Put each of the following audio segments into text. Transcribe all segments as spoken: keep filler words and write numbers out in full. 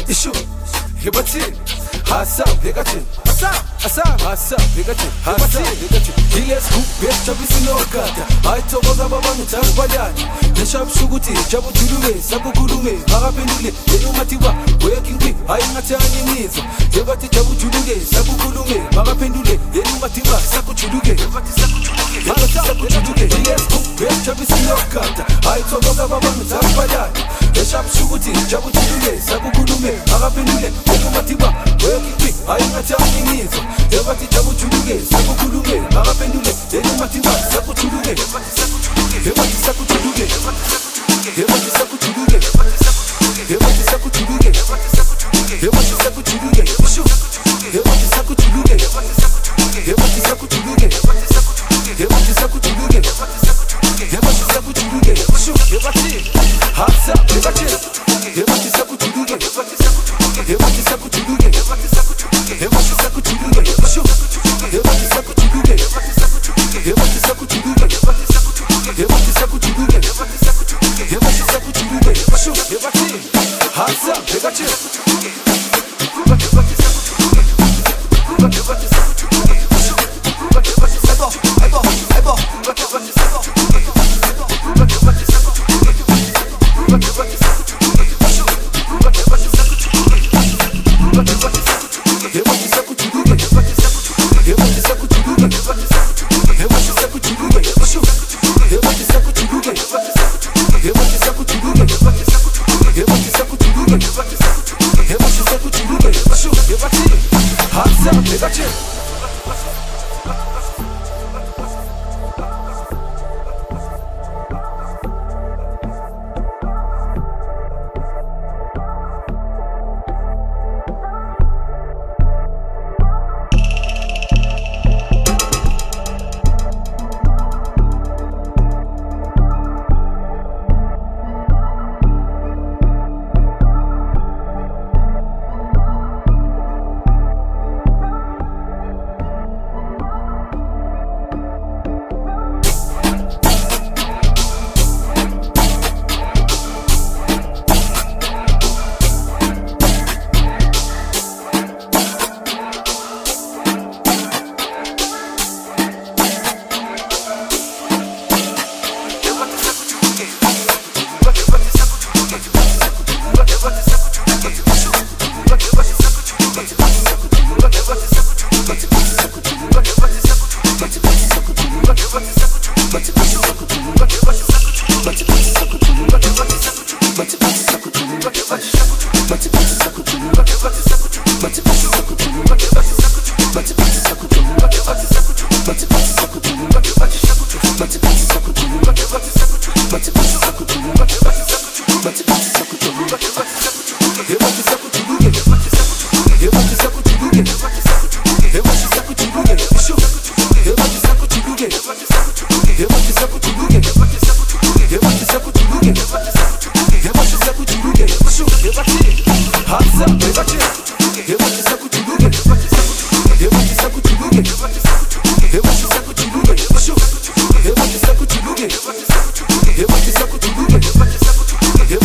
Ishu, hebati, hasa, begati, asa, asa, hasa, begati, hasa, begati. Hiles ku best chabisi no kata. Ai toboza baba mutasbadani. Neshab shuguti, chabu tulume, sabu kulume, magapendule, yenu matiba, working quick, ai ngatani nizo. Hebati chabu tuluge, sabu kulume, magapendule, yenu matiba, saku tuluge, hebati saku tuluge, hebati saku tuluge. Hiles ku best chabisi no kata. Ai toboza baba mutasbadani. Neshab shuguti, chabu tuluge, sabu kulume, magapendule, yenu matiba, working quick, ai ngatani nizo. Hebati chabu tuluge, sabu kulume, magapendule, yenu matiba, saku tuluge, hebati saku tuluge, hebati saku tuluge, hebati saku tuluge, hebati saku tuluge, hebati saku tuluge, ishu, hebati saku tuluge, hebati saku tuluge, hebati saku tuluge, hebati saku tuluge, ishu, hebati, hasa, hebati, hebati saku tuluge, hebati saku tuluge, hebati saku tuluge, ishu, hebati saku tuluge, hebati saku tuluge, hebati saku tuluge, hebati saku tuluge, ishu, hebati, hasa, hebati, hebati saku tuluge, hebati saku tuluge, ishu, hebati saku tuluge, ebo, ebo, hebati saku tuluge, hebati saku tuluge, hebati saku tuluge, ishu, hebati saku tuluge, hebati saku tuluge, hebati saku tuluge, hebati saku tuluge, hebati saku tuluge, hebati saku tuluge, hebati saku tuluge, ishu, hebati saku tuluge, hebati saku tuluge, hebati saku tuluge, hebati saku tuluge, hebati saku tuluge, hebati saku tuluge, hebati saku tuluge, ishu, hebati, hasa, hebati.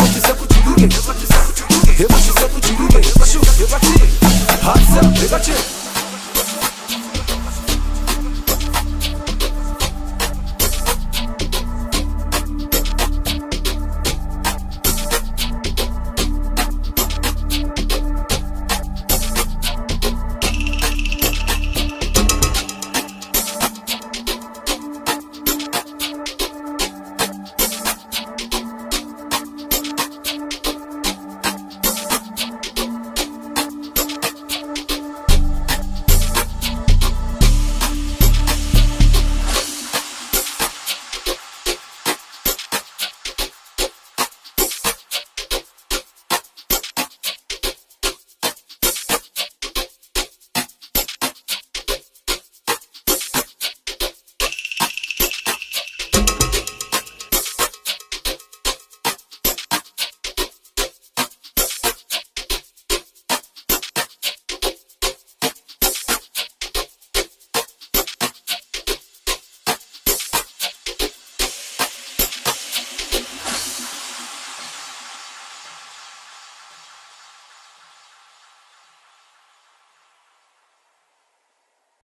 Hasa,